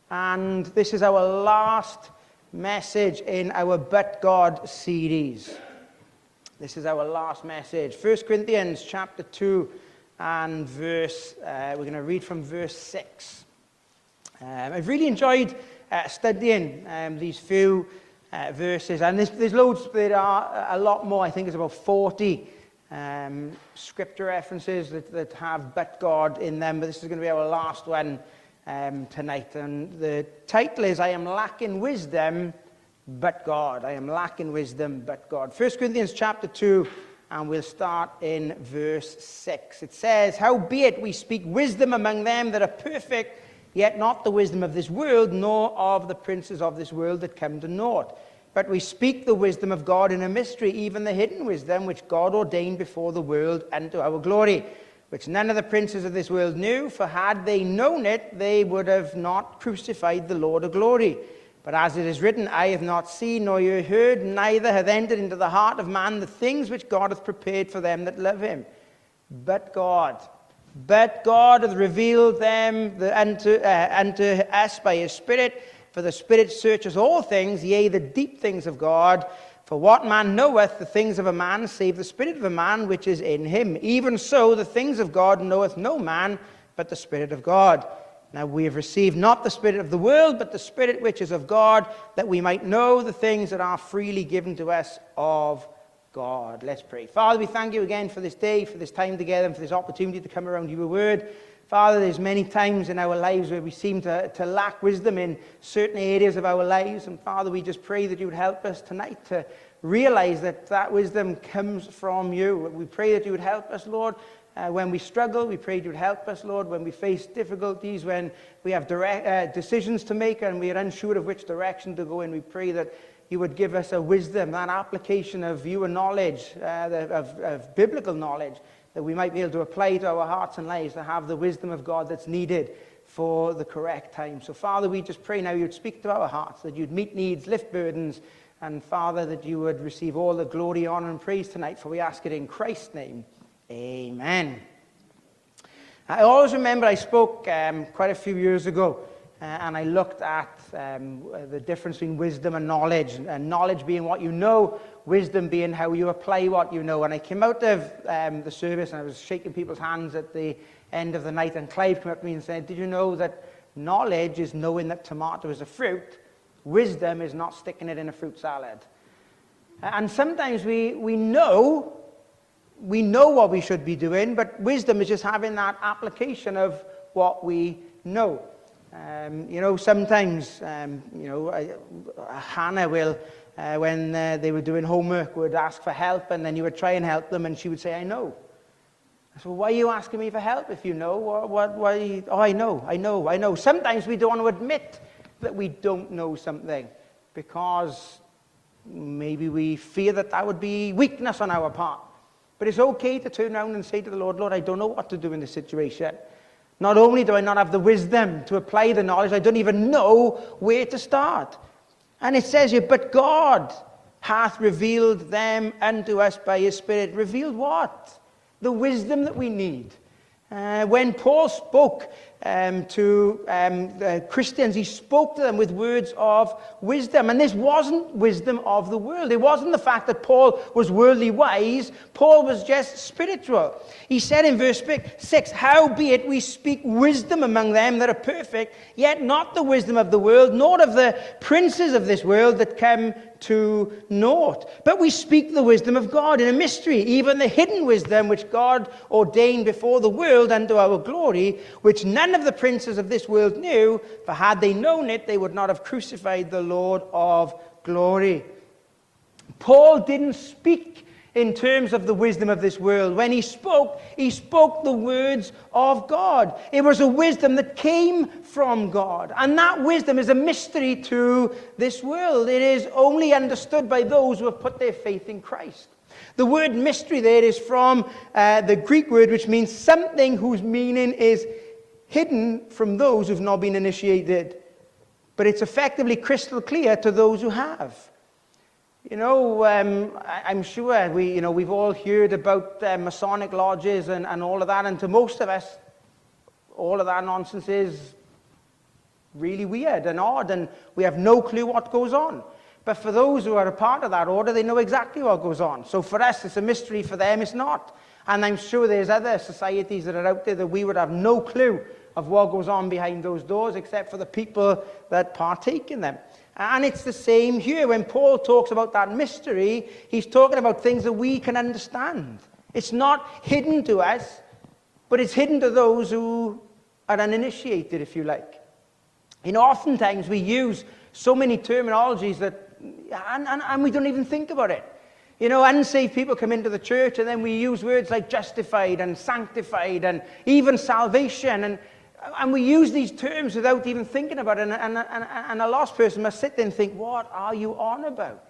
and this is our last message in our But God series. This is our last message. 1 Corinthians chapter 2 and we're going to read from verse 6. I've really enjoyed studying these few verses, and there's loads. There are a lot more. I think it's about 40 scripture references that have "but God" in them, but this is going to be our last one tonight. And the title is "I am lacking wisdom, but God." I am lacking wisdom, but God. 1 Corinthians chapter 2, and we'll start in verse 6. It says, "Howbeit we speak wisdom among them that are perfect, yet not the wisdom of this world, nor of the princes of this world that come to naught. But we speak the wisdom of God in a mystery, even the hidden wisdom which God ordained before the world unto our glory, which none of the princes of this world knew, for had they known it, they would have not crucified the Lord of glory. But as it is written, eye have not seen, nor ear heard, neither hath entered into the heart of man the things which God hath prepared for them that love him. But God hath revealed them unto us by his Spirit. For the Spirit searches all things, yea, the deep things of God. For what man knoweth the things of a man, save the spirit of a man which is in him? Even so, the things of God knoweth no man, but the Spirit of God. Now we have received not the spirit of the world, but the Spirit which is of God, that we might know the things that are freely given to us of God." Let's pray. Father, we thank you again for this day, for this time together, and for this opportunity to come around your word. Father, there's many times in our lives where we seem to lack wisdom in certain areas of our lives. And Father, we just pray that you would help us tonight to realize that wisdom comes from you. We pray that you would help us, Lord, when we struggle. We pray that you would help us, Lord, when we face difficulties, when we have decisions to make and we are unsure of which direction to go in. We pray that you would give us a wisdom, an application of your knowledge, of biblical knowledge, that we might be able to apply to our hearts and lives, to have the wisdom of God that's needed for the correct time. So, Father, we just pray now you'd speak to our hearts, that you'd meet needs, lift burdens, and, Father, that you would receive all the glory, honor, and praise tonight, for we ask it in Christ's name. Amen. I always remember I spoke quite a few years ago, and I looked at the difference between wisdom and knowledge being what you know, wisdom being how you apply what you know. And I came out of the service and I was shaking people's hands at the end of the night, and Clive came up to me and said, "Did you know that knowledge is knowing that tomato is a fruit? Wisdom is not sticking it in a fruit salad." And sometimes we know what we should be doing, but wisdom is just having that application of what we know. Sometimes, Hannah will, when they were doing homework, would ask for help, and then you would try and help them, and she would say, "I know." I said, "Well, why are you asking me for help if you know? Why? Oh, I know. Sometimes we don't want to admit that we don't know something because maybe we fear that would be weakness on our part. But it's okay to turn around and say to the Lord, "Lord, I don't know what to do in this situation. Not only do I not have the wisdom to apply the knowledge, I don't even know where to start." And it says here, "But God hath revealed them unto us by his Spirit." Revealed what? The wisdom that we need. When Paul spoke to Christians, he spoke to them with words of wisdom. And this wasn't wisdom of the world. It wasn't the fact that Paul was worldly wise. Paul was just spiritual. He said in verse 6, "Howbeit we speak wisdom among them that are perfect, yet not the wisdom of the world, nor of the princes of this world that come to naught. But we speak the wisdom of God in a mystery, even the hidden wisdom which God ordained before the world unto our glory, which none of the princes of this world knew, for had they known it, they would not have crucified the Lord of glory." Paul didn't speak in terms of the wisdom of this world. When he spoke the words of God. It was a wisdom that came from God. And that wisdom is a mystery to this world. It is only understood by those who have put their faith in Christ. The word mystery there is from the Greek word, which means something whose meaning is hidden from those who've not been initiated. But it's effectively crystal clear to those who have. I'm sure we've all heard about Masonic lodges and all of that, and to most of us, all of that nonsense is really weird and odd, and we have no clue what goes on. But for those who are a part of that order, they know exactly what goes on. So for us, it's a mystery. For them, it's not. And I'm sure there's other societies that are out there that we would have no clue of what goes on behind those doors, except for the people that partake in them. And it's the same here. When Paul talks about that mystery, he's talking about things that we can understand. It's not hidden to us, but it's hidden to those who are uninitiated, if you like. Oftentimes we use so many terminologies that, and we don't even think about it. Unsaved people come into the church, and then we use words like justified and sanctified and even salvation, and we use these terms without even thinking about it, and a lost person must sit there and think, what are you on about?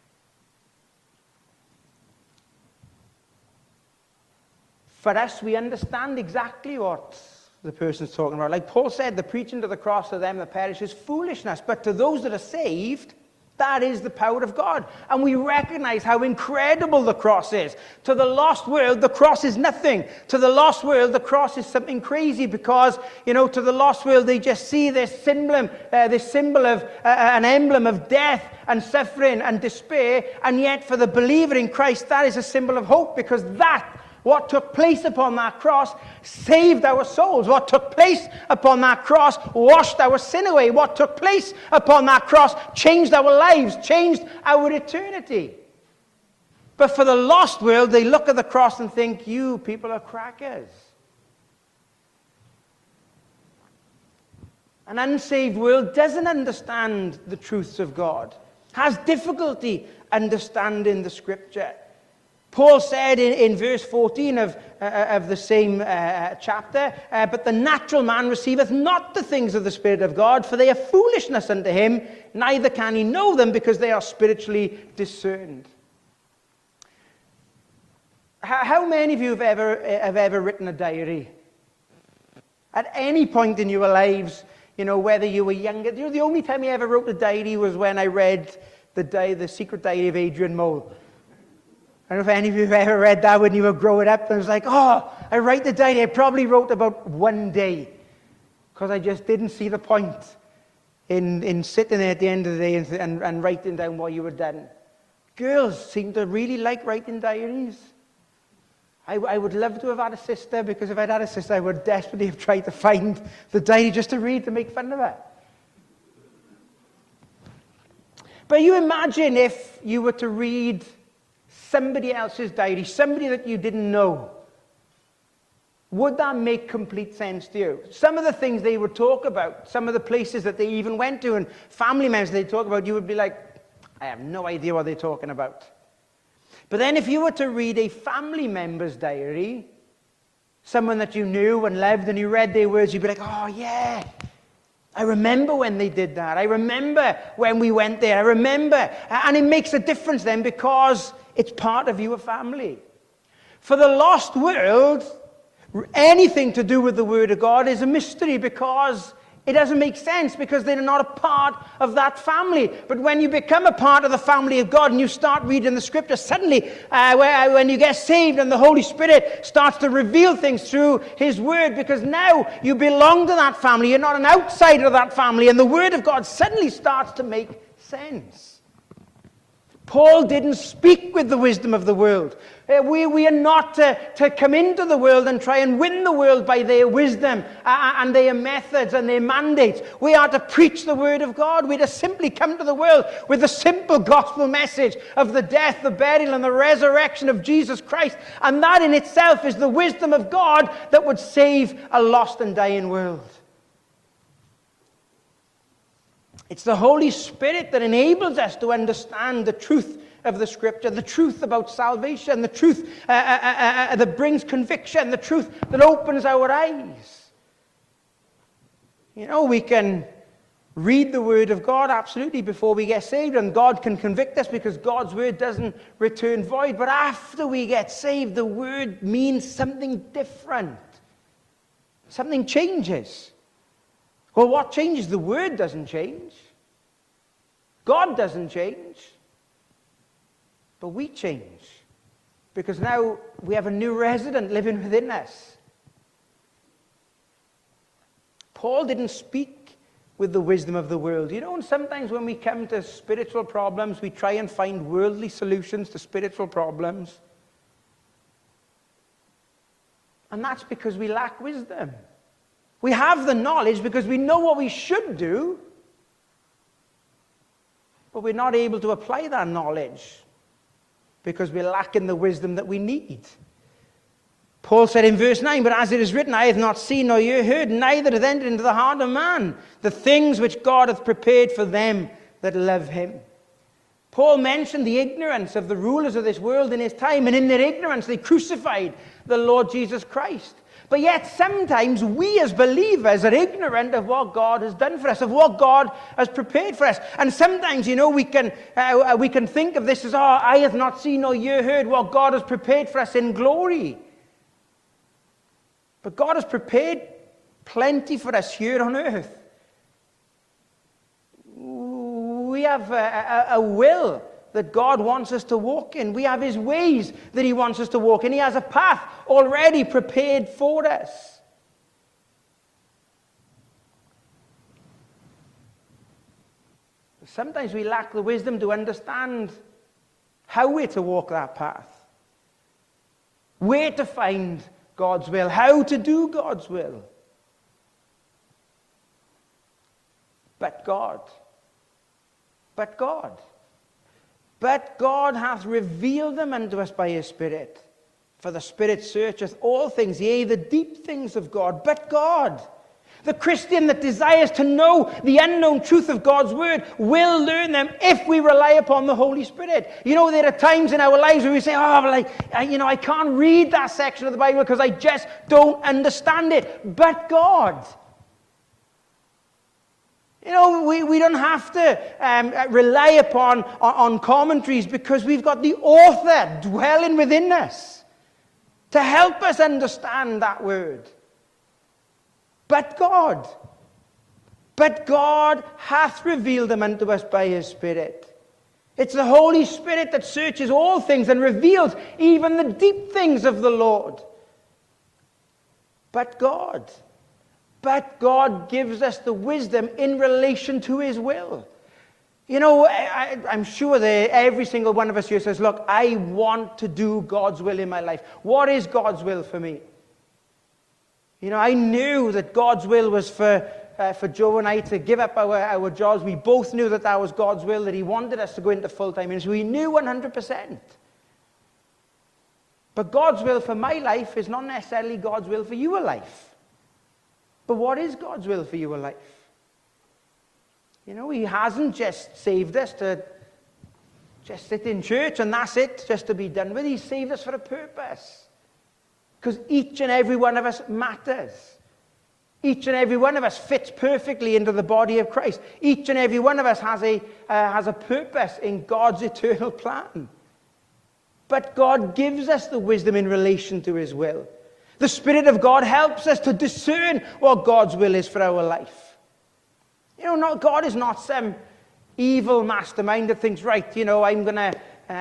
For us, we understand exactly what the person's talking about. Like Paul said, the preaching to the cross to them that perish is foolishness, but to those that are saved, that is the power of God. And we recognize how incredible the cross is. To the lost world, the cross is nothing. To the lost world, the cross is something crazy because, to the lost world, they just see this symbol of an emblem of death and suffering and despair. And yet for the believer in Christ, that is a symbol of hope, because what took place upon that cross saved our souls. What took place upon that cross washed our sin away. What took place upon that cross changed our lives, changed our eternity. But for the lost world, they look at the cross and think, you people are crackers. An unsaved world doesn't understand the truths of God, has difficulty understanding the Scripture. Paul said in verse 14 of the same chapter, but the natural man receiveth not the things of the Spirit of God, for they are foolishness unto him, neither can he know them, because they are spiritually discerned. How many of you have ever written a diary? At any point in your lives, whether you were younger, the only time I ever wrote a diary was when I read the Secret Diary of Adrian Mole. I don't know if any of you have ever read that when you were growing up. And it was like, I write the diary. I probably wrote about one day, because I just didn't see the point in sitting there at the end of the day and writing down what you had done. Girls seem to really like writing diaries. I would love to have had a sister, because if I'd had a sister, I would desperately have tried to find the diary just to read, to make fun of her. But you imagine if you were to read somebody else's diary, somebody that you didn't know. Would that make complete sense to you? Some of the things they would talk about, some of the places that they even went to, and family members they talk about, you would be like, I have no idea what they're talking about. But then if you were to read a family member's diary, someone that you knew and loved, and you read their words, you'd be like, oh yeah, I remember when they did that. I remember when we went there. I remember. And it makes a difference then, because it's part of your family. For the lost world, anything to do with the Word of God is a mystery, because it doesn't make sense, because they're not a part of that family. But when you become a part of the family of God and you start reading the Scripture, suddenly when you get saved and the Holy Spirit starts to reveal things through His Word, because now you belong to that family. You're not an outsider of that family, and the Word of God suddenly starts to make sense. Paul didn't speak with the wisdom of the world. We are not to come into the world and try and win the world by their wisdom and their methods and their mandates. We are to preach the Word of God. We're to simply come to the world with the simple gospel message of the death, the burial, and the resurrection of Jesus Christ. And that in itself is the wisdom of God that would save a lost and dying world. It's the Holy Spirit that enables us to understand the truth of the Scripture, the truth about salvation, the truth that brings conviction, the truth that opens our eyes. We can read the Word of God, absolutely, before we get saved, and God can convict us, because God's Word doesn't return void. But after we get saved, the Word means something different. Something changes. Well, what changes? The Word doesn't change. God doesn't change. But we change. Because now we have a new resident living within us. Paul didn't speak with the wisdom of the world. You know, and sometimes when we come to spiritual problems, we try and find worldly solutions to spiritual problems. And that's because we lack wisdom. We have the knowledge because we know what we should do, but we're not able to apply that knowledge because we're lacking the wisdom that we need. Paul said in verse 9, "But as it is written, I have not seen nor ear heard, neither hath entered into the heart of man the things which God hath prepared for them that love him." Paul mentioned the ignorance of the rulers of this world in his time, and in their ignorance they crucified the Lord Jesus Christ. But yet sometimes we as believers are ignorant of what God has done for us, of what God has prepared for us. And sometimes, you know, we can think of this as, "I have not seen nor ear heard what God has prepared for us in glory." But God has prepared plenty for us here on earth. We have a will that God wants us to walk in. We have his ways that he wants us to walk in. He has a path already prepared for us. Sometimes we lack the wisdom to understand how we're to walk that path, where to find God's will, how to do God's will. But God hath revealed them unto us by his Spirit. For the Spirit searcheth all things, yea, the deep things of God. But God, the Christian that desires to know the unknown truth of God's word, will learn them if we rely upon the Holy Spirit. You know, there are times in our lives where we say, I can't read that section of the Bible because I just don't understand it. But God, you know, we don't have to rely upon on commentaries because we've got the author dwelling within us to help us understand that word. But God hath revealed them unto us by his Spirit. It's the Holy Spirit that searches all things and reveals even the deep things of the Lord. But God gives us the wisdom in relation to his will. You know, I'm sure that every single one of us here says, "Look, I want to do God's will in my life." What is God's will for me? You know, I knew that God's will was for Joe and I to give up our jobs. We both knew that that was God's will, that he wanted us to go into full-time ministry. We knew 100%. But God's will for my life is not necessarily God's will for your life. But what is God's will for your life? You know, he hasn't just saved us to just sit in church and that's it, just to be done with. He saved us for a purpose. Because each and every one of us matters. Each and every one of us fits perfectly into the body of Christ. Each and every one of us has a purpose in God's eternal plan. But God gives us the wisdom in relation to his will. The Spirit of God helps us to discern what God's will is for our life. You know, God is not some evil mastermind that thinks, right, you know, I'm gonna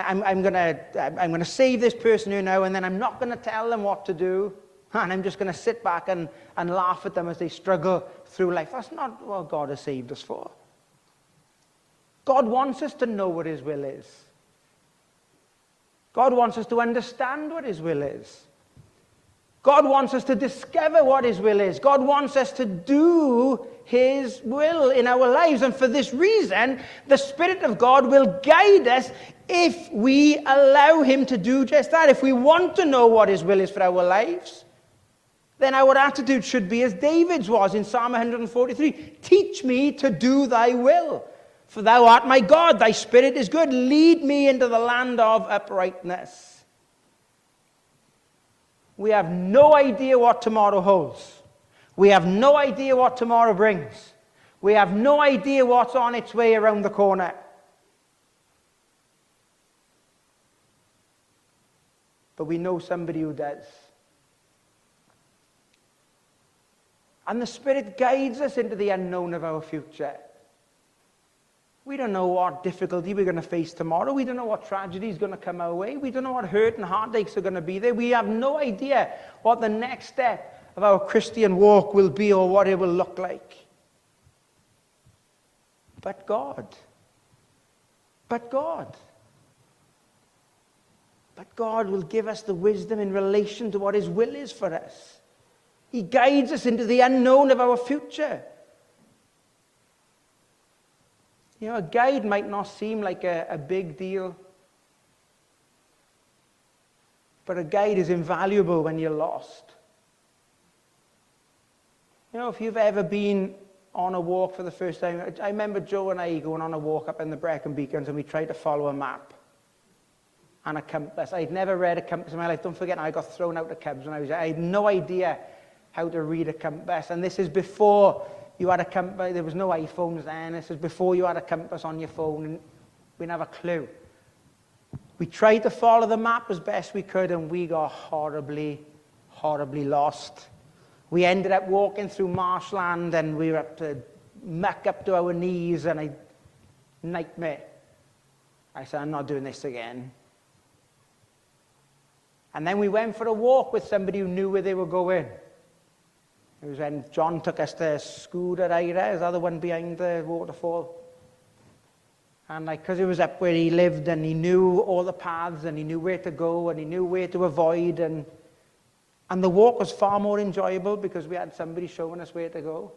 save this person here now, and then I'm not gonna tell them what to do, and I'm just gonna sit back and laugh at them as they struggle through life. That's not what God has saved us for. God wants us to know what his will is. God wants us to understand what his will is. God wants us to discover what his will is. God wants us to do his will in our lives. And for this reason, the Spirit of God will guide us if we allow him to do just that. If we want to know what his will is for our lives, then our attitude should be as David's was in Psalm 143. Teach me to do thy will. For thou art my God, thy Spirit is good. Lead me into the land of uprightness. We have no idea what tomorrow holds. We have no idea what tomorrow brings. We have no idea what's on its way around the corner. But we know somebody who does. And the Spirit guides us into the unknown of our future. We don't know what difficulty we're going to face tomorrow. We don't know what tragedy is going to come our way. We don't know what hurt and heartaches are going to be there. We have no idea what the next step of our Christian walk will be or what it will look like. but God. But God. But God will give us the wisdom in relation to what his will is for us. He guides us into the unknown of our future. You know, a guide might not seem like a big deal, but a guide is invaluable when you're lost. You know, if you've ever been on a walk for the first time, I remember Joe and I going on a walk up in the Brecon Beacons, and we tried to follow a map and a compass. I'd never read a compass in my life. Don't forget, I got thrown out of Cubs when I had no idea how to read a compass. And this is before you had a compass. There was no iPhones then. This is before you had a compass on your phone, and we didn't have a clue. We tried to follow the map as best we could, and we got horribly, horribly lost. We ended up walking through marshland, and we were up to muck up to our knees, and nightmare. I said, I'm not doing this again. And then we went for a walk with somebody who knew where they were going. It was when John took us to Scuda Eira, is that the one behind the waterfall? And because it was up where he lived, and he knew all the paths, and he knew where to go, and he knew where to avoid, and the walk was far more enjoyable because we had somebody showing us where to go.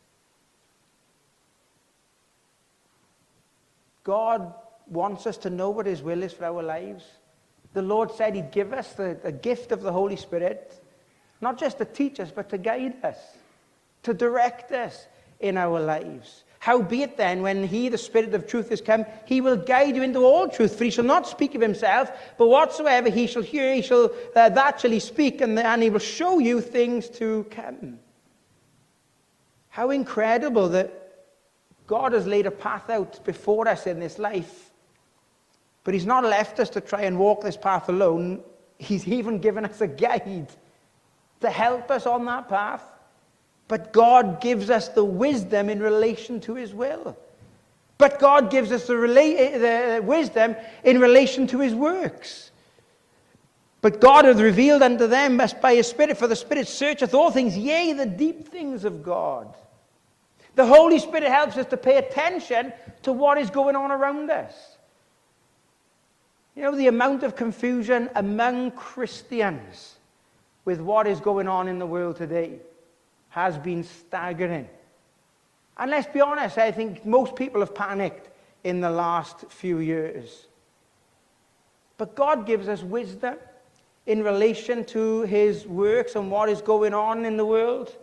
God wants us to know what his will is for our lives. The Lord said he'd give us the gift of the Holy Spirit, not just to teach us, but to guide us, to direct us in our lives. Howbeit then, when he, the Spirit of truth, is come, he will guide you into all truth. For he shall not speak of himself, but whatsoever he shall hear, that shall he speak, and he will show you things to come. How incredible that God has laid a path out before us in this life, but he's not left us to try and walk this path alone. He's even given us a guide to help us on that path. But God gives us the wisdom in relation to his will. But God gives us the wisdom in relation to his works. But God hath revealed unto them as by his Spirit, for the Spirit searcheth all things, yea, the deep things of God. The Holy Spirit helps us to pay attention to what is going on around us. You know, the amount of confusion among Christians with what is going on in the world today has been staggering. And let's be honest, I think most people have panicked in the last few years. But God gives us wisdom in relation to his works and what is going on in the world.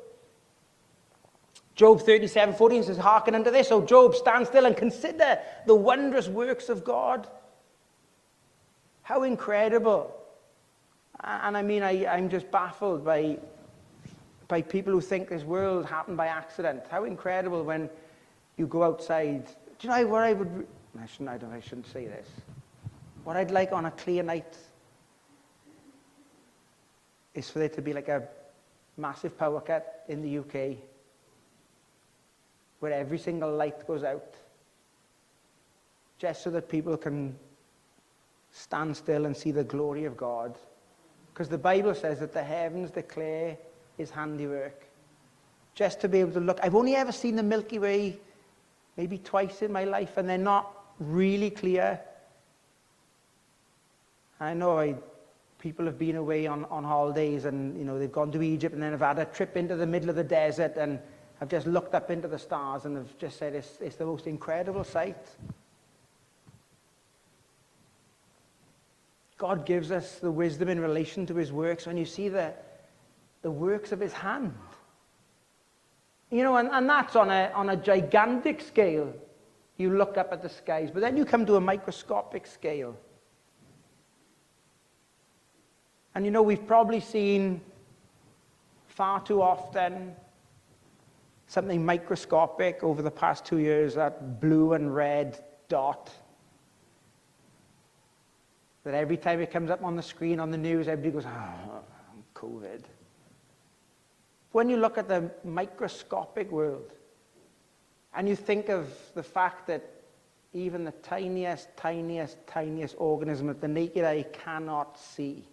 Job 37:14 says, hearken unto this, O Job, stand still and consider the wondrous works of God. How incredible. And I mean, I'm just baffled by people who think this world happened by accident. How incredible when you go outside. Do you know what I would... I shouldn't say this. What I'd like on a clear night is for there to be like a massive power cut in the UK where every single light goes out, just so that people can stand still and see the glory of God. Because the Bible says that the heavens declare his handiwork. Just to be able to look. I've only ever seen the Milky Way maybe twice in my life, and they're not really clear. I know people have been away on holidays, and you know they've gone to Egypt, and then have had a trip into the middle of the desert, and have just looked up into the stars and have just said it's the most incredible sight. God gives us the wisdom in relation to his works when you see the works of his hand. You know, and that's on a gigantic scale. You look up at the skies, but then you come to a microscopic scale. And you know, we've probably seen far too often something microscopic over the past 2 years, that blue and red dot. That every time it comes up on the screen on the news, everybody goes, COVID. When you look at the microscopic world, and you think of the fact that even the tiniest organism that the naked eye cannot see,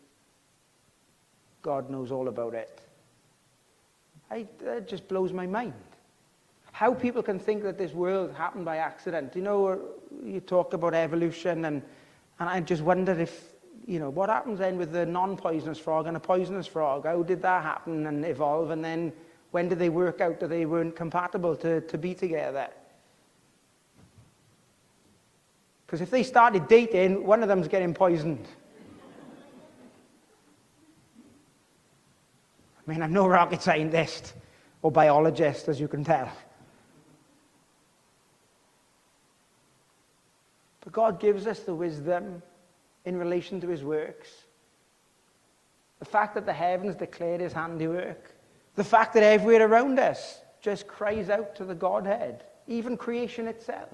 God knows all about it. That just blows my mind. how people can think that this world happened by accident. You know, you talk about evolution, and I just wonder if, you know, what happens then with the non-poisonous frog and a poisonous frog? How did that happen and evolve? And then when did they work out that they weren't compatible to be together? Because if they started dating, one of them's getting poisoned. I mean, I'm no rocket scientist or biologist, as you can tell. But God gives us the wisdom in relation to his works. The fact that the heavens declare his handiwork. The fact that everywhere around us just cries out to the Godhead. Even creation itself.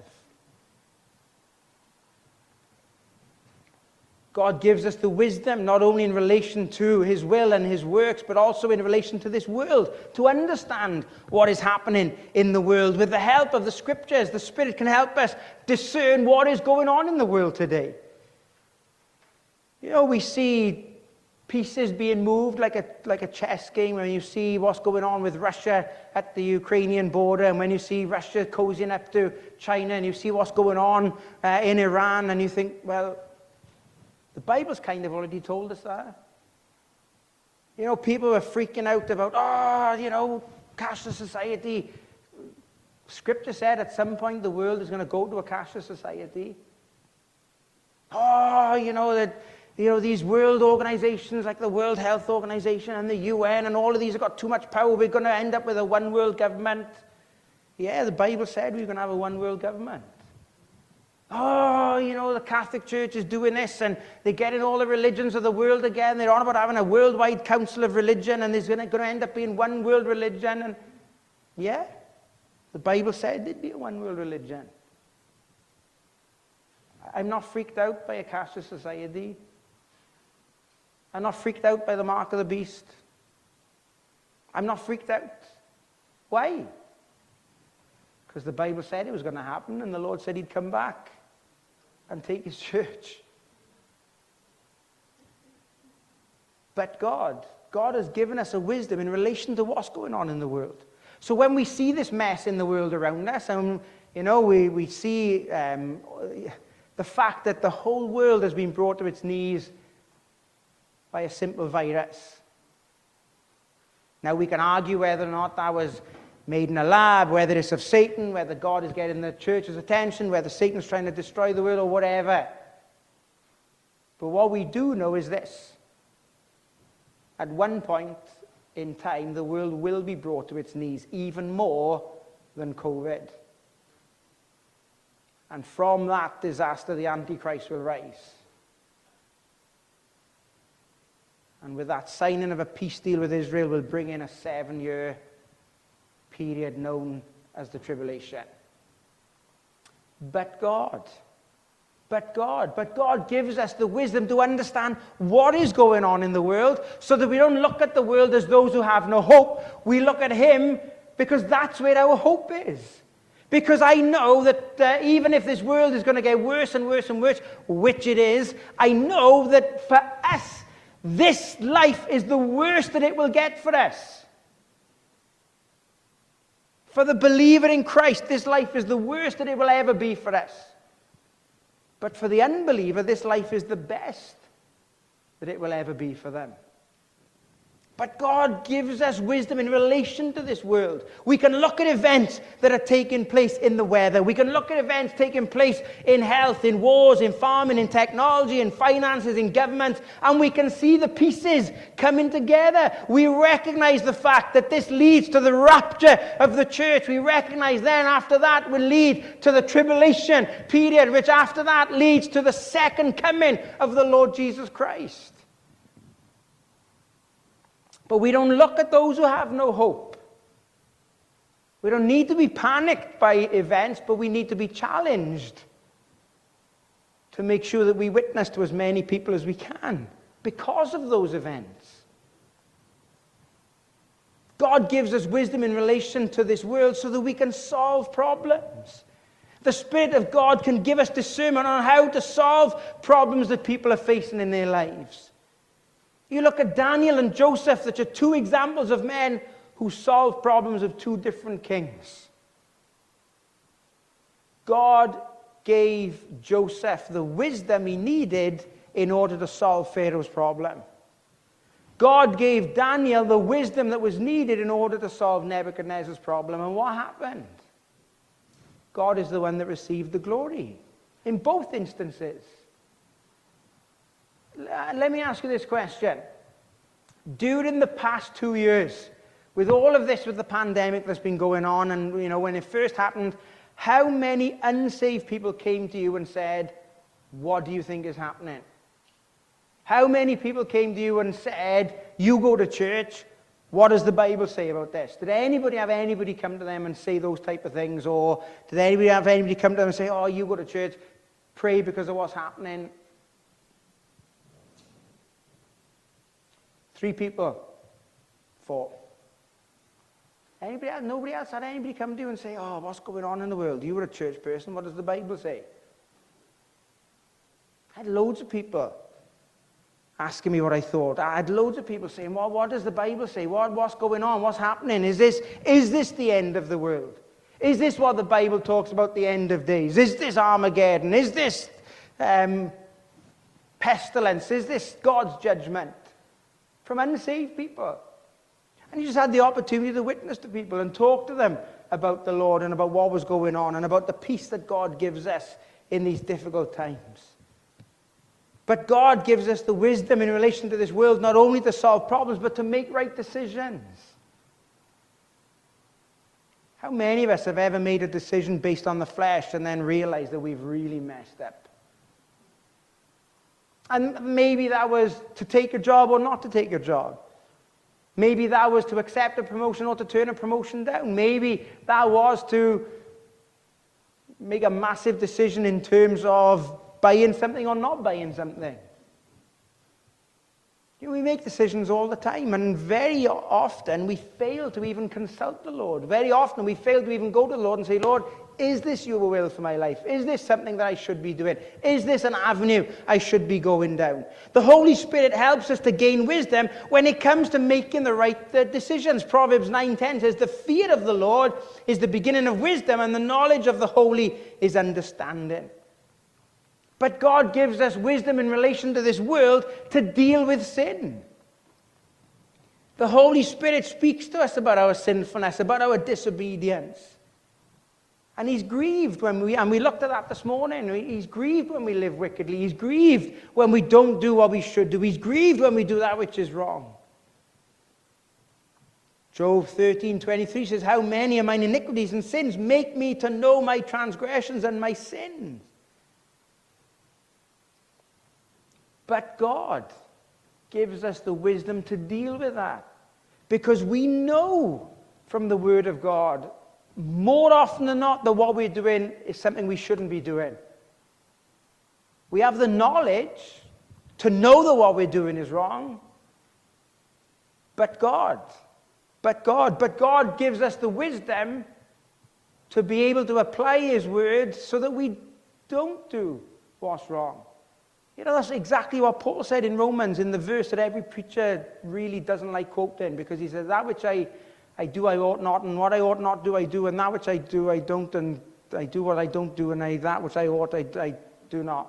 God gives us the wisdom, not only in relation to his will and his works, but also in relation to this world, to understand what is happening in the world. With the help of the scriptures, the Spirit can help us discern what is going on in the world today. You know, we see pieces being moved like a chess game when you see what's going on with Russia at the Ukrainian border, and when you see Russia cozying up to China, and you see what's going on in Iran, and you think, well, the Bible's kind of already told us that. You know, people are freaking out about, cashless society. Scripture said at some point the world is going to go to a cashless society. These world organizations like the World Health Organization and the UN and all of these have got too much power. We're going to end up with a one world government. Yeah, the Bible said we were going to have a one world government. The Catholic Church is doing this, and they're getting all the religions of the world again. They're on about having a worldwide council of religion, and there's going to end up being one world religion. And yeah, the Bible said there'd be a one world religion. I'm not freaked out by a cashless society. I'm not freaked out by the mark of the beast. I'm not freaked out. Why? Because the Bible said it was going to happen, and the Lord said he'd come back and take his church. But God has given us a wisdom in relation to what's going on in the world. So when we see this mess in the world around us, and we see the fact that the whole world has been brought to its knees by a simple virus. Now we can argue whether or not that was made in a lab, whether it's of Satan, whether God is getting the church's attention, whether Satan's trying to destroy the world or whatever. But what we do know is this. At one point in time, the world will be brought to its knees, even more than COVID. And from that disaster, the Antichrist will rise. And with that signing of a peace deal with Israel, will bring in a 7-year period known as the tribulation. But God gives us the wisdom to understand what is going on in the world, so that we don't look at the world as those who have no hope. We look at him because that's where our hope is. Because I know that even if this world is going to get worse and worse and worse, which it is, I know that for us, this life is the worst that it will get for us. For the believer in Christ, this life is the worst that it will ever be for us. But for the unbeliever, this life is the best that it will ever be for them. But God gives us wisdom in relation to this world. We can look at events that are taking place in the weather. We can look at events taking place in health, in wars, in farming, in technology, in finances, in government, and we can see the pieces coming together. We recognize the fact that this leads to the rapture of the church. We recognize then after that will lead to the tribulation period, which after that leads to the second coming of the Lord Jesus Christ. But we don't look at those who have no hope. We don't need to be panicked by events, but we need to be challenged to make sure that we witness to as many people as we can because of those events. God gives us wisdom in relation to this world so that we can solve problems. The Spirit of God can give us discernment on how to solve problems that people are facing in their lives. You look at Daniel and Joseph, which are two examples of men who solved problems of two different kings. God gave Joseph the wisdom he needed in order to solve Pharaoh's problem. God gave Daniel the wisdom that was needed in order to solve Nebuchadnezzar's problem. And what happened? God is the one that received the glory in both instances. Let me ask you this question. During the past 2 years, with all of this, with the pandemic that's been going on, and when it first happened, how many unsaved people came to you and said, what do you think is happening? How many people came to you and said, you go to church, what does the Bible say about this? Did anybody have anybody come to them and say those type of things? Or did anybody have anybody come to them and say, oh, you go to church, pray because of what's happening? 3 people. 4. Anybody else? Nobody else had anybody come to you and say, oh, what's going on in the world? You were a church person, what does the Bible say? I had loads of people asking me what I thought. I had loads of people saying, well, what does the Bible say? What's going on? What's happening? Is this the end of the world? Is this what the Bible talks about, the end of days? Is this Armageddon? Is this pestilence? Is this God's judgment? From unsaved people. And you just had the opportunity to witness to people and talk to them about the Lord and about what was going on and about the peace that God gives us in these difficult times. But God gives us the wisdom in relation to this world, not only to solve problems, but to make right decisions. How many of us have ever made a decision based on the flesh and then realized that we've really messed up? And maybe that was to take a job or not to take a job. Maybe that was to accept a promotion or to turn a promotion down. Maybe that was to make a massive decision in terms of buying something or not buying something. We make decisions all the time, and very often we fail to even consult the Lord. Very often we fail to even go to the Lord and say, Lord, is this your will for my life? Is this something that I should be doing? Is this an avenue I should be going down? The Holy Spirit helps us to gain wisdom when it comes to making the right decisions. Proverbs 9:10 says, the fear of the Lord is the beginning of wisdom, and the knowledge of the holy is understanding. But God gives us wisdom in relation to this world to deal with sin. The Holy Spirit speaks to us about our sinfulness, about our disobedience. And he's grieved when we looked at that this morning, he's grieved when we live wickedly. He's grieved when we don't do what we should do. He's grieved when we do that which is wrong. Job 13:23 says, how many of mine iniquities and sins make me to know my transgressions and my sins? But God gives us the wisdom to deal with that. Because we know from the Word of God, more often than not, that what we're doing is something we shouldn't be doing. We have the knowledge to know that what we're doing is wrong. But God gives us the wisdom to be able to apply His Word so that we don't do what's wrong. That's exactly what Paul said in Romans, in the verse that every preacher really doesn't like quoting, because he says, that which I do, I ought not, and what I ought not do, I do, and that which I do, I don't, and I do what I don't do, and that which I ought, I do not.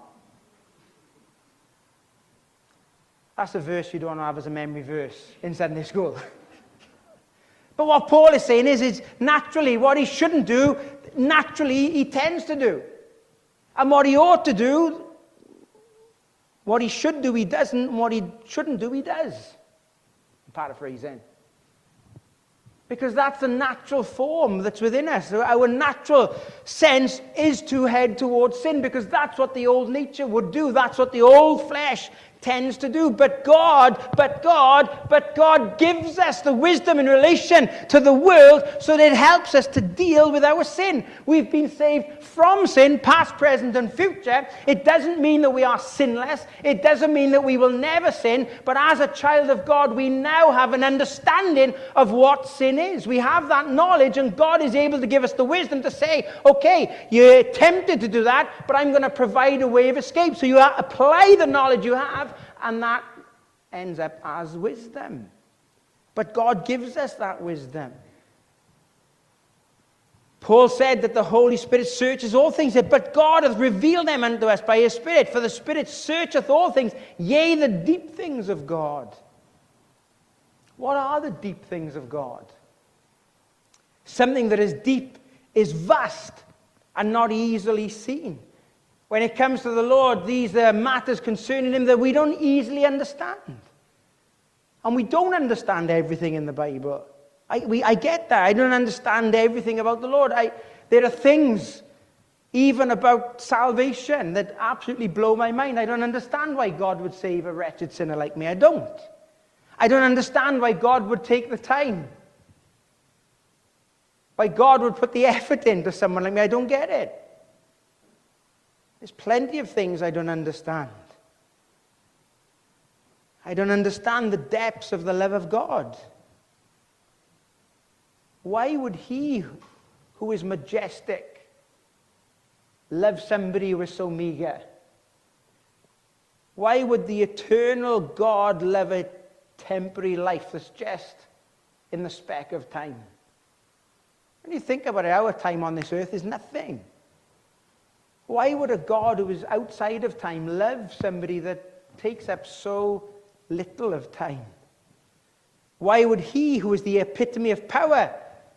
That's a verse you don't have as a memory verse in Sunday school. But what Paul is saying is naturally what he shouldn't do, naturally he tends to do. And what he ought to do, what he should do, he doesn't, and what he shouldn't do, he does. I'm paraphrasing. Because that's the natural form that's within us. Our natural sense is to head towards sin, because that's what the old nature would do. That's what the old flesh tends to do. But God gives us the wisdom in relation to the world so that it helps us to deal with our sin. We've been saved from sin, past, present, and future. It doesn't mean that we are sinless. It doesn't mean that we will never sin. But as a child of God, we now have an understanding of what sin is. We have that knowledge, and God is able to give us the wisdom to say, okay, you're tempted to do that, but I'm going to provide a way of escape. So you apply the knowledge you have, and that ends up as wisdom. But God gives us that wisdom. Paul said that the Holy Spirit searches all things, but God hath revealed them unto us by his Spirit. For the Spirit searcheth all things, yea, the deep things of God. What are the deep things of God? Something that is deep is vast and not easily seen. When it comes to the Lord, these are matters concerning him that we don't easily understand. And we don't understand everything in the Bible. I get that. I don't understand everything about the Lord. There are things, even about salvation, that absolutely blow my mind. I don't understand why God would save a wretched sinner like me. I don't. I don't understand why God would take the time. Why God would put the effort into someone like me. I don't get it. There's plenty of things I don't understand. I don't understand the depths of the love of God. Why would he who is majestic love somebody who is so meager? Why would the eternal God love a temporary life that's just in the speck of time? When you think about it, our time on this earth is nothing. Why would a God who is outside of time love somebody that takes up so little of time? Why would he who is the epitome of power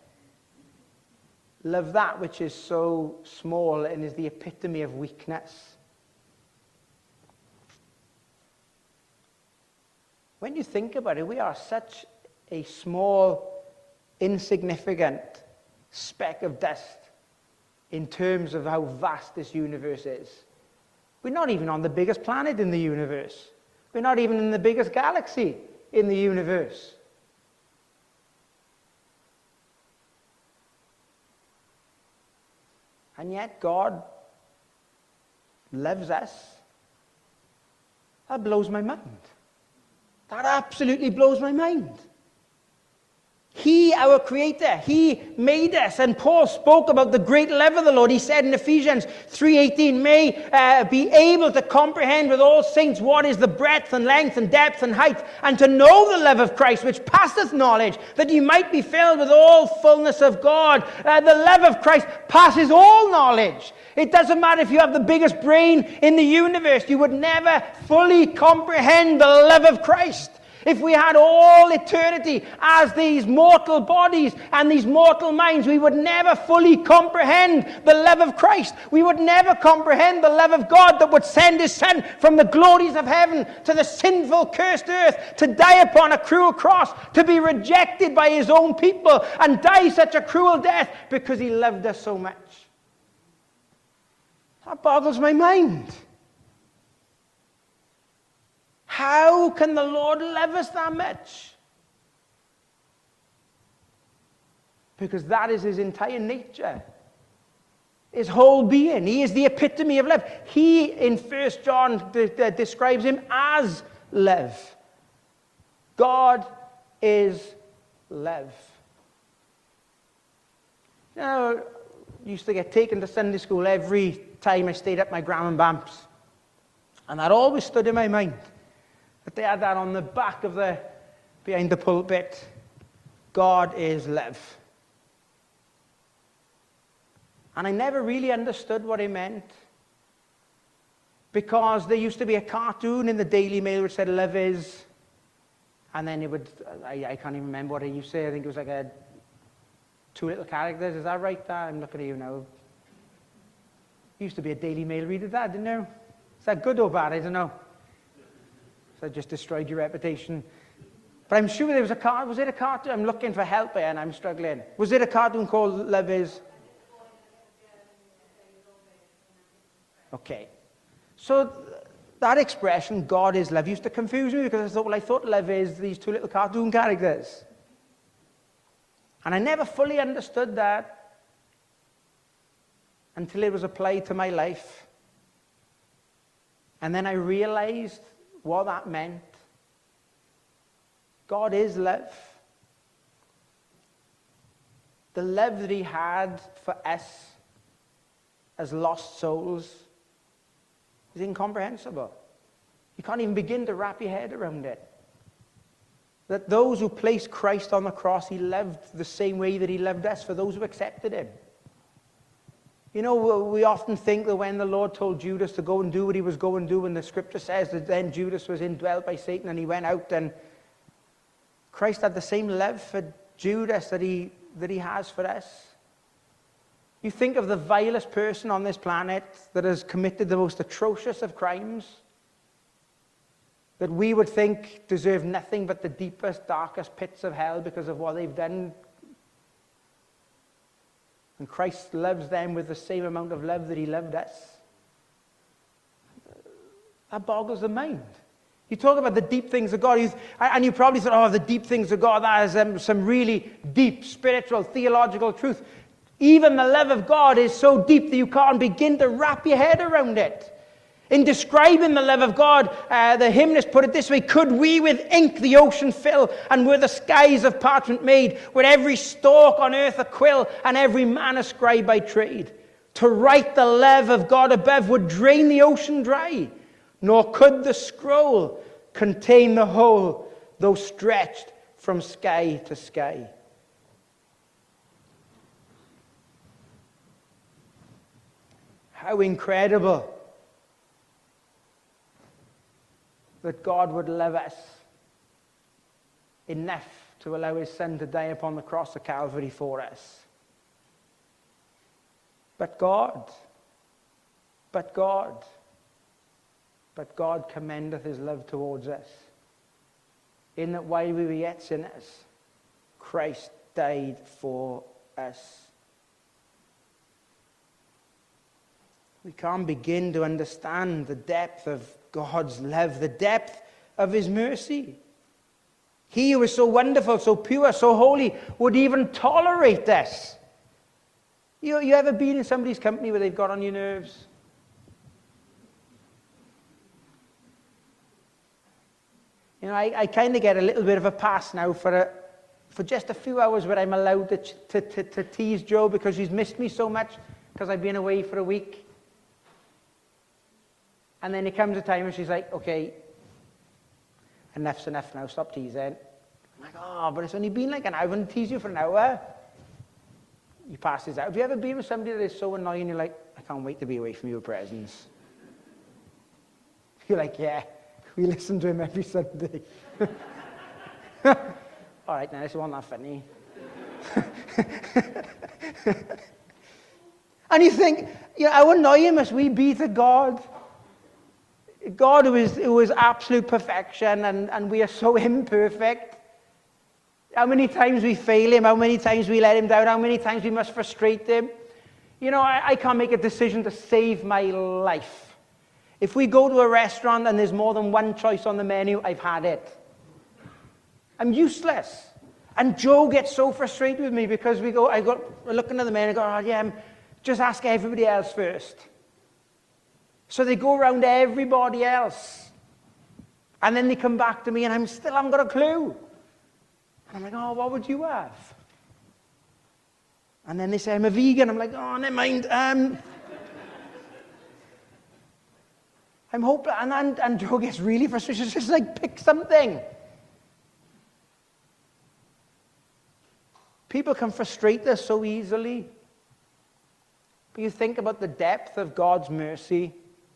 love that which is so small and is the epitome of weakness? When you think about it, we are such a small, insignificant speck of dust in terms of how vast this universe is. We're not even on the biggest planet in the universe. We're not even in the biggest galaxy in the universe. And yet God loves us. That blows my mind. That absolutely blows my mind. He, our Creator, He made us. And Paul spoke about the great love of the Lord. He said in Ephesians 3:18, may be able to comprehend with all saints what is the breadth and length and depth and height, and to know the love of Christ, which passeth knowledge, that ye might be filled with all fullness of God. The love of Christ passes all knowledge. It doesn't matter if you have the biggest brain in the universe. You would never fully comprehend the love of Christ. If we had all eternity as these mortal bodies and these mortal minds, we would never fully comprehend the love of Christ. We would never comprehend the love of God that would send his Son from the glories of heaven to the sinful, cursed earth, to die upon a cruel cross, to be rejected by his own people, and die such a cruel death because he loved us so much. That boggles my mind. How can the Lord love us that much? Because that is his entire nature. His whole being. He is the epitome of love. He, in 1 John, describes him as love. God is love. You know, I used to get taken to Sunday school every time I stayed at my grandma and Bamps. And that always stood in my mind. But they had that on the back of behind the pulpit. God is love. And I never really understood what it meant. Because there used to be a cartoon in the Daily Mail which said love is, and then it would, I can't even remember what it used to say. I think it was like two little characters. Is that right? I'm looking at you now. Used to be a Daily Mail reader, that, didn't you? Is that good or bad? I don't know. So I just destroyed your reputation. But I'm sure there was was it a cartoon? I'm looking for help here and I'm struggling. Was it a cartoon called Love Is? Okay. So that expression, God is love, used to confuse me because I thought love is these two little cartoon characters. And I never fully understood that until it was applied to my life. And then I realized what that meant. God is love. The love that he had for us as lost souls is incomprehensible. You can't even begin to wrap your head around it. That those who placed Christ on the cross, he loved the same way that he loved us, for those who accepted him. You know, we often think that when the Lord told Judas to go and do what he was going to do, and the scripture says that then Judas was indwelt by Satan and he went out, and Christ had the same love for Judas that he has for us. You think of the vilest person on this planet that has committed the most atrocious of crimes, that we would think deserve nothing but the deepest, darkest pits of hell because of what they've done. And Christ loves them with the same amount of love that he loved us. That boggles the mind. You talk about the deep things of God, and you probably thought, oh, the deep things of God, that is some really deep spiritual, theological truth. Even the love of God is so deep that you can't begin to wrap your head around it. In describing the love of God, the hymnist put it this way: could we with ink the ocean fill, and were the skies of parchment made, with every stalk on earth a quill, and every man a scribe by trade, to write the love of God above would drain the ocean dry, nor could the scroll contain the whole, though stretched from sky to sky. How incredible that God would love us enough to allow his Son to die upon the cross of Calvary for us. But God commendeth his love towards us, in that while we were yet sinners, Christ died for us. We can't begin to understand the depth of God's love, the depth of his mercy. He who is so wonderful, so pure, so holy, would even tolerate this. You ever been in somebody's company where they've got on your nerves? You know, I kind of get a little bit of a pass now for just a few hours where I'm allowed to tease Jo because she's missed me so much because I've been away for a week. And then it comes a time when she's like, okay, enough's enough now, stop teasing. I'm like, oh, but it's only been like an hour, I wouldn't tease you for an hour. He passes out. Have you ever been with somebody that is so annoying, you're like, I can't wait to be away from your presence? You're like, yeah, we listen to him every Sunday. All right, now this wasn't that funny. And you think, you know, how annoying must we be to God? God who is absolute perfection, and we are so imperfect. How many times we fail him, how many times we let him down, how many times we must frustrate him. You know, I can't make a decision to save my life. If we go to a restaurant and there's more than one choice on the menu, I've had it. I'm useless. And Jo gets so frustrated with me because we're looking at the menu and go, oh yeah, just ask everybody else first. So they go around everybody else. And then they come back to me and I still haven't got a clue. And I'm like, oh, what would you have? And then they say, I'm a vegan. I'm like, oh, never mind. I'm hopeless. And Jo gets really frustrated. She's just like, pick something. People can frustrate us so easily. But you think about the depth of God's mercy.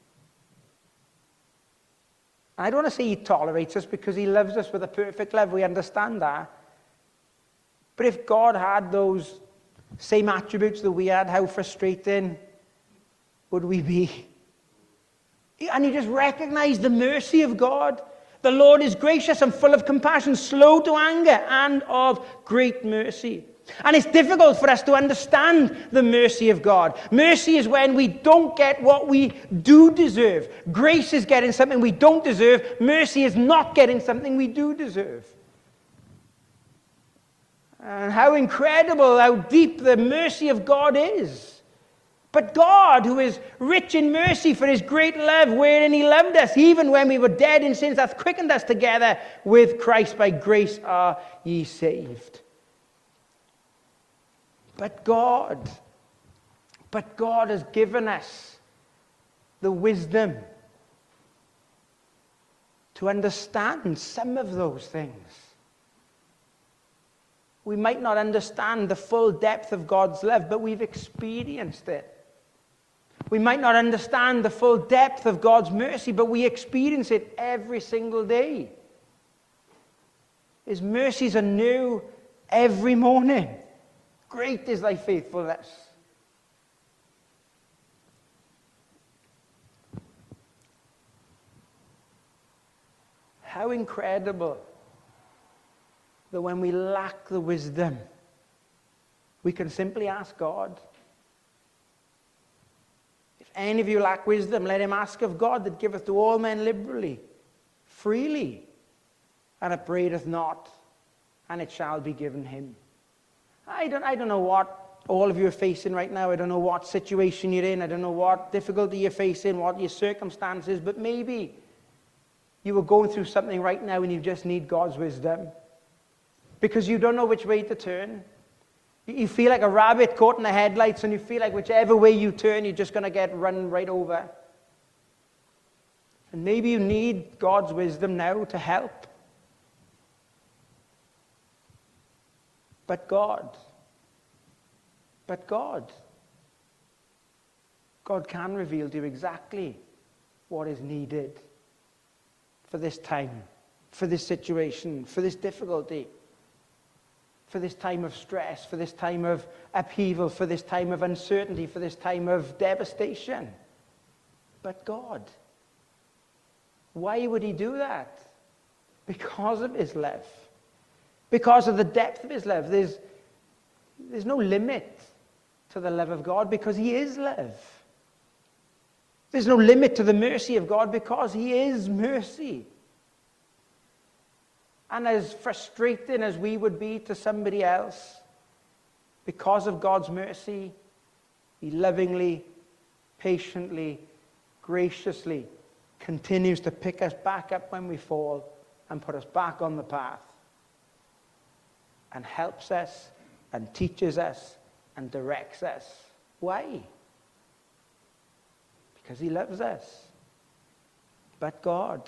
I don't want to say he tolerates us because he loves us with a perfect love. We understand that. But if God had those same attributes that we had, how frustrating would we be? And you just recognize the mercy of God. The Lord is gracious and full of compassion, slow to anger, and of great mercy. And it's difficult for us to understand the mercy of God. Mercy is when we don't get what we do deserve. Grace is getting something we don't deserve. Mercy is not getting something we do deserve. And how incredible, how deep the mercy of God is. But God, who is rich in mercy for his great love, wherein he loved us, even when we were dead in sins, hath quickened us together with Christ. By grace are ye saved. But God has given us the wisdom to understand some of those things. We might not understand the full depth of God's love, but we've experienced it. We might not understand the full depth of God's mercy, but we experience it every single day. His mercies are new every morning. Great is thy faithfulness. How incredible that when we lack the wisdom, we can simply ask God. If any of you lack wisdom, let him ask of God that giveth to all men liberally, freely, and upbraideth not, and it shall be given him. I don't know what all of you are facing right now. I don't know what situation you're in. I don't know what difficulty you're facing, what your circumstances, but maybe you are going through something right now and you just need God's wisdom because you don't know which way to turn. You feel like a rabbit caught in the headlights, and you feel like whichever way you turn, you're just going to get run right over. And maybe you need God's wisdom now to help. But God can reveal to you exactly what is needed for this time, for this situation, for this difficulty, for this time of stress, for this time of upheaval, for this time of uncertainty, for this time of devastation. But God, why would he do that? Because of his love. Because of the depth of his love. There's no limit to the love of God because he is love. There's no limit to the mercy of God because he is mercy. And as frustrating as we would be to somebody else, because of God's mercy, he lovingly, patiently, graciously continues to pick us back up when we fall and put us back on the path, and helps us and teaches us and directs us. Why? Because he loves us. But God.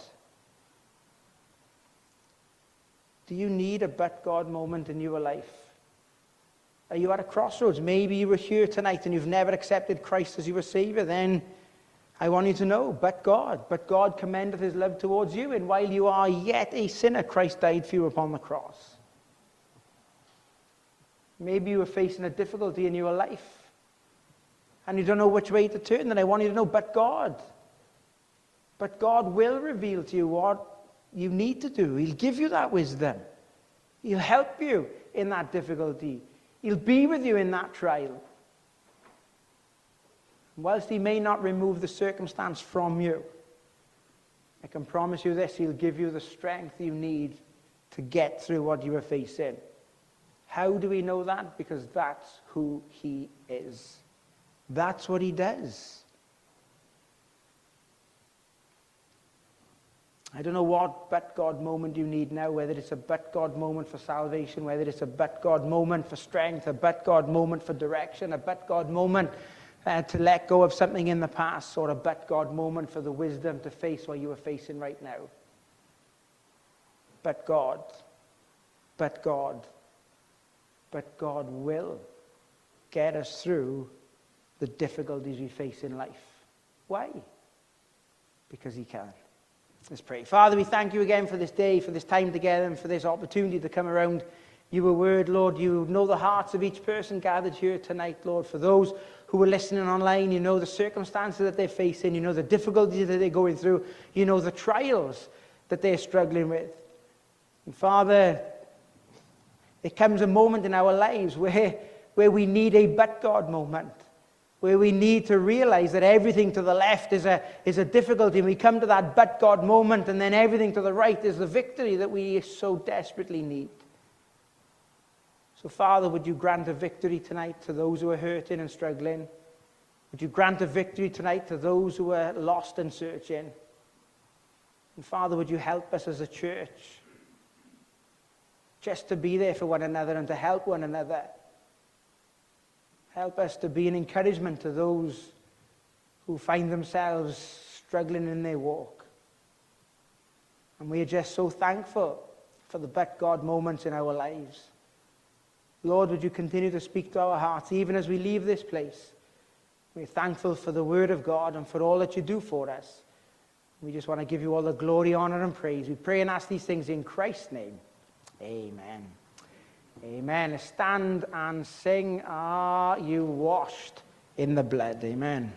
Do you need a but God moment in your life? Are you at a crossroads? Maybe you were here tonight and you've never accepted Christ as your Savior. Then I want you to know, but God commendeth his love towards you, and while you are yet a sinner, Christ died for you upon the cross. Maybe you are facing a difficulty in your life and you don't know which way to turn. Then I want you to know, but God will reveal to you what you need to do. He'll give you that wisdom. He'll help you in that difficulty. He'll be with you in that trial. Whilst he may not remove the circumstance from you, I can promise you this, he'll give you the strength you need to get through what you are facing. How do we know that? Because that's who he is. That's what he does. I don't know what but God moment you need now, whether it's a but God moment for salvation, whether it's a but God moment for strength, a but God moment for direction, a but God moment to let go of something in the past, or a but God moment for the wisdom to face what you are facing right now. But God will get us through the difficulties we face in life. Why? Because he can. Let's pray. Father, we thank you again for this day, for this time together, and for this opportunity to come around your word, Lord. You know the hearts of each person gathered here tonight, Lord. For those who are listening online, you know the circumstances that they're facing, you know the difficulties that they're going through, you know the trials that they're struggling with. And Father, there comes a moment in our lives where we need a but God moment, where we need to realize that everything to the left is a difficulty, and we come to that but God moment, and then everything to the right is the victory that we so desperately need. So Father, would you grant a victory tonight to those who are hurting and struggling? Would you grant a victory tonight to those who are lost and searching? And Father, would you help us as a church just to be there for one another and to help one another? Help us to be an encouragement to those who find themselves struggling in their walk. And we are just so thankful for the but God moments in our lives. Lord, would you continue to speak to our hearts, even as we leave this place? We're thankful for the word of God and for all that you do for us. We just want to give you all the glory, honor, and praise. We pray and ask these things in Christ's name. Amen. Amen. Let's stand and sing, Are You Washed in the Blood? Amen.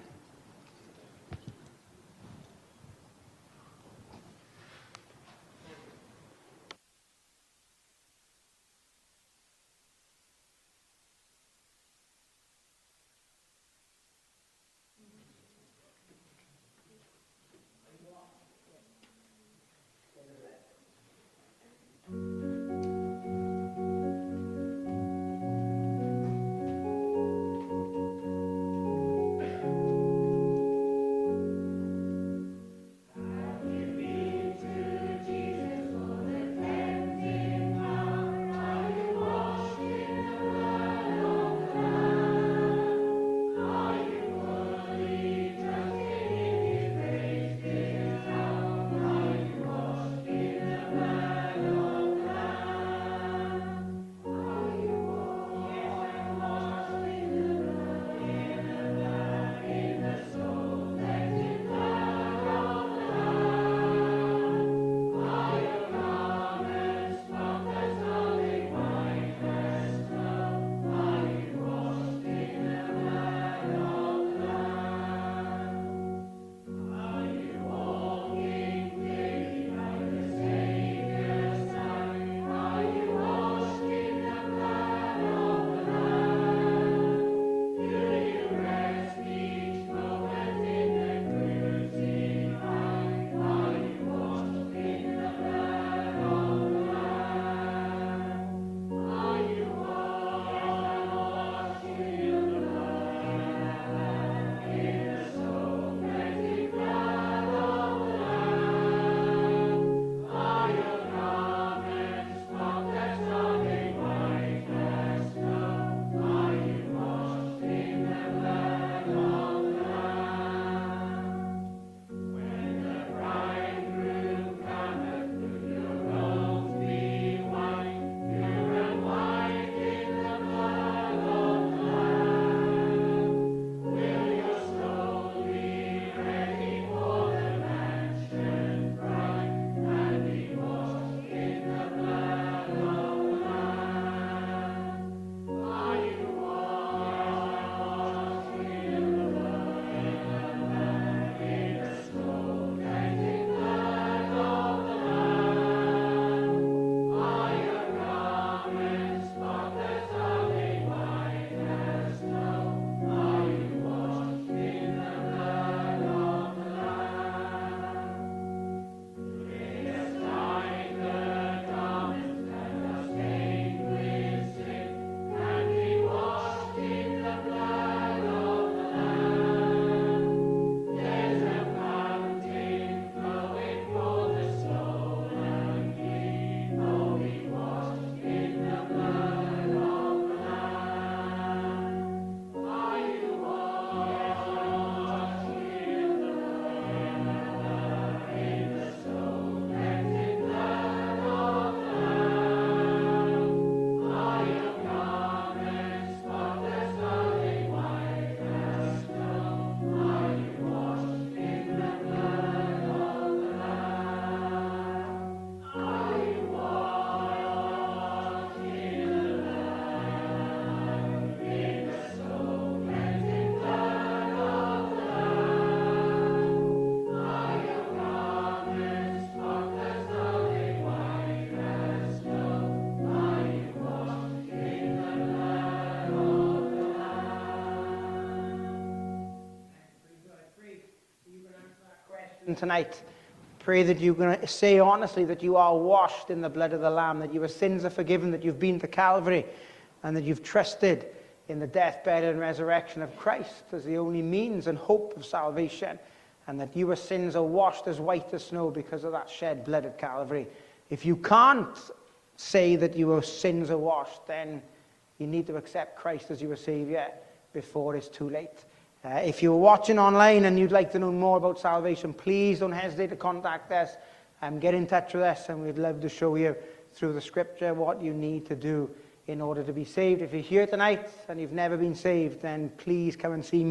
Tonight, pray that you're going to say honestly that you are washed in the blood of the Lamb, that your sins are forgiven, that you've been to Calvary, and that you've trusted in the death, burial, and resurrection of Christ as the only means and hope of salvation, and that your sins are washed as white as snow because of that shed blood at Calvary. If you can't say that your sins are washed, then you need to accept Christ as your Savior before it's too late. If you're watching online and you'd like to know more about salvation, please don't hesitate to contact us and get in touch with us, and we'd love to show you through the scripture what you need to do in order to be saved. If you're here tonight and you've never been saved, then please come and see me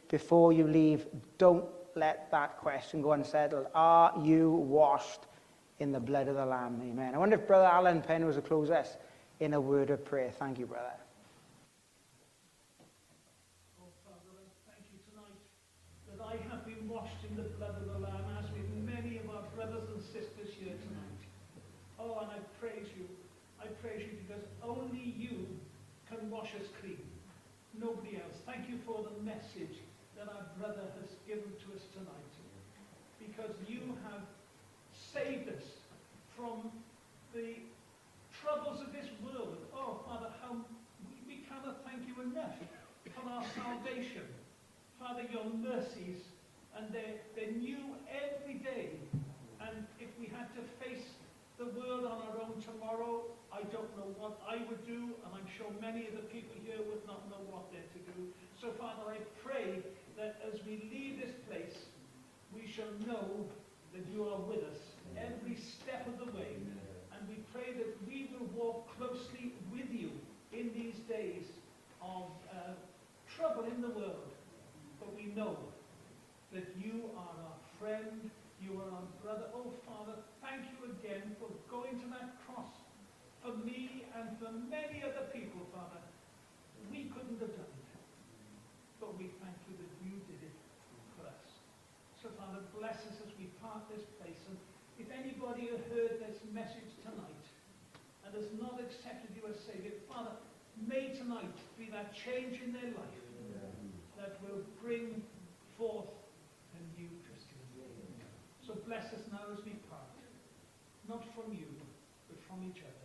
before you leave, don't let that question go unsettled. Are you washed in the blood of the Lamb? Amen. I wonder if Brother Alan Penn was to close us in a word of prayer. Thank you, brother. Oh, Father, I thank you tonight that I have been washed in the blood of the Lamb, as with many of our brothers and sisters here tonight. Oh, and I praise you. I praise you because only you can wash us clean. Nobody else. Thank you for the message that our brother has given to us tonight. Because you have saved us from the troubles of this world. Oh, Father, how we cannot thank you enough for our salvation. Father, your mercies, and they're new every day. And if we had to face the world on our own tomorrow, I don't know what I would do, and I'm sure many of the people here would not know what they're to do. So, Father, I pray that as we leave this place, we shall know that you are with us every step of the way. And we pray that we will walk closely with you in these days of trouble in the world. But we know that you are our friend, you are our brother. Oh, Father, thank you again for going to that cross for me and for many other people, Father. We couldn't have done it, but we thank you that you did it for us. So, Father, bless us as we part this place. And if anybody has heard this message tonight and has not accepted you as Savior, Father, may tonight be that change in their life that will bring forth a new Christian. So bless us now as we part, not from you, but from each other.